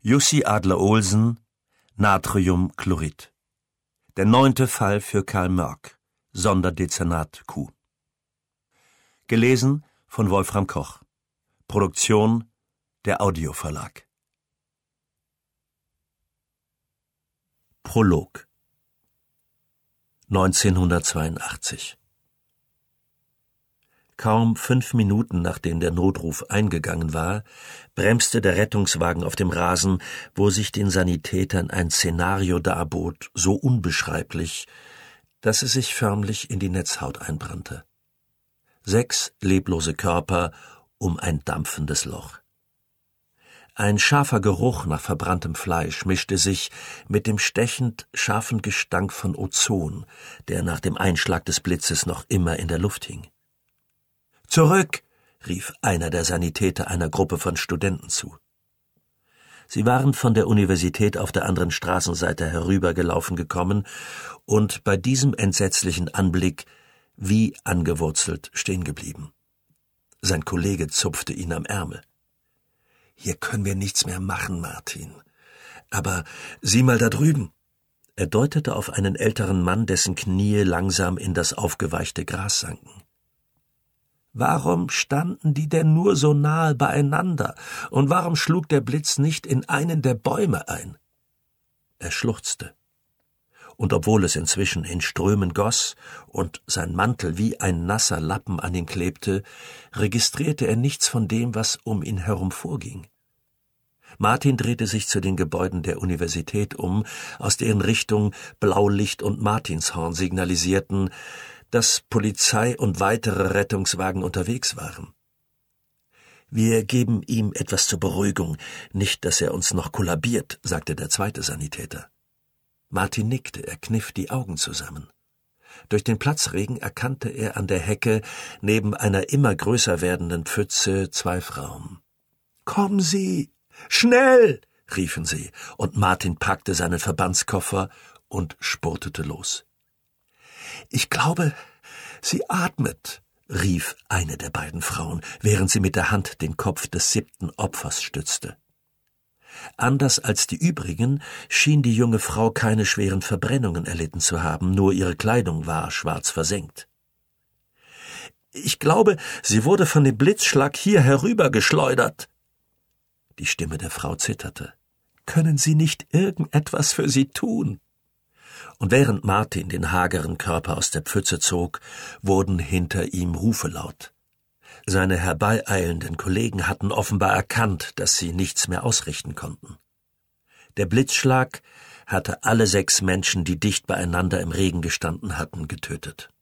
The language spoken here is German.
Jussi Adler-Olsen, Natriumchlorid. Der 9. Fall für Karl Mörk, Sonderdezernat Q. Gelesen von Wolfram Koch. Produktion der Audioverlag. Prolog 1982. Kaum 5 Minuten, nachdem der Notruf eingegangen war, bremste der Rettungswagen auf dem Rasen, wo sich den Sanitätern ein Szenario darbot, so unbeschreiblich, dass es sich förmlich in die Netzhaut einbrannte. 6 leblose Körper um ein dampfendes Loch. Ein scharfer Geruch nach verbranntem Fleisch mischte sich mit dem stechend scharfen Gestank von Ozon, der nach dem Einschlag des Blitzes noch immer in der Luft hing. »Zurück!« rief einer der Sanitäter einer Gruppe von Studenten zu. Sie waren von der Universität auf der anderen Straßenseite herübergelaufen gekommen und bei diesem entsetzlichen Anblick wie angewurzelt stehen geblieben. Sein Kollege zupfte ihn am Ärmel. »Hier können wir nichts mehr machen, Martin. Aber sieh mal da drüben!« Er deutete auf einen älteren Mann, dessen Knie langsam in das aufgeweichte Gras sanken. »Warum standen die denn nur so nahe beieinander, und warum schlug der Blitz nicht in einen der Bäume ein?« Er schluchzte. Und obwohl es inzwischen in Strömen goss und sein Mantel wie ein nasser Lappen an ihm klebte, registrierte er nichts von dem, was um ihn herum vorging. Martin drehte sich zu den Gebäuden der Universität um, aus deren Richtung Blaulicht und Martinshorn signalisierten, dass Polizei und weitere Rettungswagen unterwegs waren. »Wir geben ihm etwas zur Beruhigung, nicht, dass er uns noch kollabiert«, sagte der zweite Sanitäter. Martin nickte, er kniff die Augen zusammen. Durch den Platzregen erkannte er an der Hecke neben einer immer größer werdenden Pfütze 2 Frauen. »Kommen Sie! Schnell!« riefen sie, und Martin packte seinen Verbandskoffer und spurtete los. »Ich glaube, sie atmet«, rief eine der beiden Frauen, während sie mit der Hand den Kopf des 7. Opfers stützte. Anders als die übrigen schien die junge Frau keine schweren Verbrennungen erlitten zu haben, nur ihre Kleidung war schwarz versengt. »Ich glaube, sie wurde von dem Blitzschlag hier herübergeschleudert.« Die Stimme der Frau zitterte. »Können Sie nicht irgendetwas für sie tun?« Und während Martin den hageren Körper aus der Pfütze zog, wurden hinter ihm Rufe laut. Seine herbeieilenden Kollegen hatten offenbar erkannt, dass sie nichts mehr ausrichten konnten. Der Blitzschlag hatte alle 6 Menschen, die dicht beieinander im Regen gestanden hatten, getötet.